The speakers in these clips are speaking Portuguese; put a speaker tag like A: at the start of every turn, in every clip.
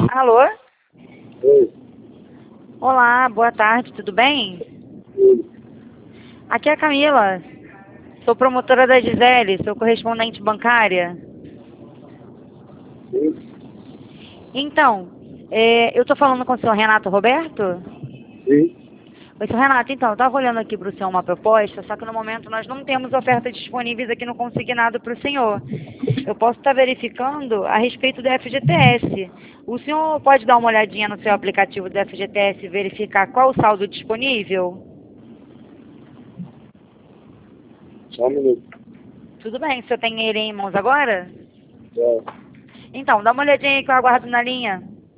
A: Alô?
B: Oi.
A: Olá, boa tarde, tudo bem?
B: Oi.
A: Aqui é a Camila. Sou promotora da Gisele, sou correspondente bancária.
B: Sim.
A: Então, eu estou falando com o senhor Renato Roberto?
B: Sim.
A: Oi, senhor Renato, então, eu estava olhando aqui para o senhor uma proposta, só que no momento nós não temos ofertas disponíveis aqui no consignado para o senhor. Eu posso estar verificando a respeito do FGTS. O senhor pode dar uma olhadinha no seu aplicativo do FGTS e verificar qual o saldo disponível?
B: Só um minuto.
A: Tudo bem, o senhor tem ele em mãos agora?
B: Tá.
A: Então, dá uma olhadinha aí que eu aguardo na linha.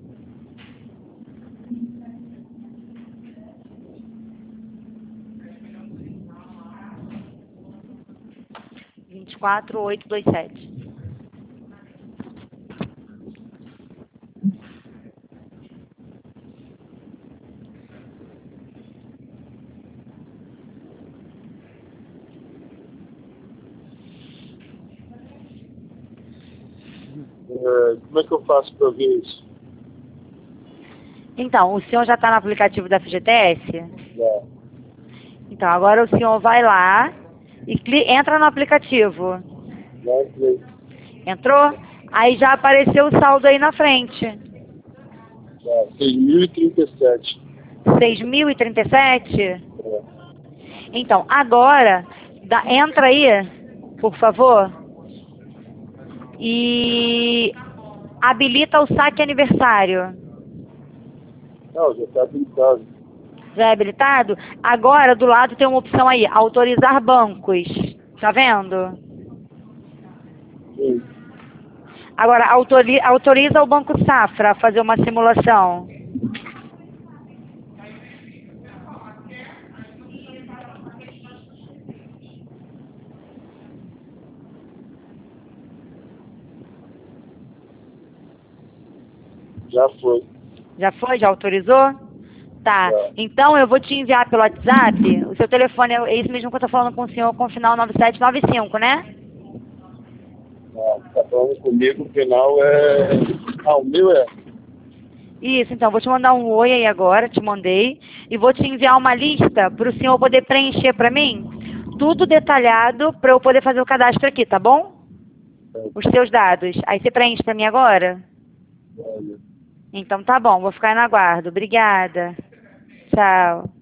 A: 24827.
B: Como é que eu faço para ver isso?
A: Então, o senhor já está no aplicativo da FGTS?
B: Já.
A: Então, agora o senhor vai lá e entra no aplicativo.
B: Já entrei.
A: Entrou? Aí já apareceu o saldo aí na frente.
B: Já. 6.037.
A: 6.037?
B: É.
A: Então, agora, entra aí, por favor, e habilita o saque aniversário.
B: Não, já está habilitado.
A: Já é habilitado? Agora, do lado tem uma opção aí, autorizar bancos. Tá vendo?
B: Sim.
A: Agora, autoriza o Banco Safra a fazer uma simulação.
B: Já foi.
A: Já foi? Já autorizou? Tá.
B: Já.
A: Então, eu vou te enviar pelo WhatsApp. O seu telefone é esse mesmo que eu tô falando com o senhor, com o final 9795, né?
B: Não, tá falando comigo, o final é... Ah, o meu é...
A: Isso, então, vou te mandar um oi aí agora, te mandei, e vou te enviar uma lista para o senhor poder preencher para mim, tudo detalhado para eu poder fazer o cadastro aqui, tá bom? Os seus dados. Aí você preenche para mim agora?
B: Olha.
A: Então tá bom, vou ficar no aguardo. Obrigada. Tchau.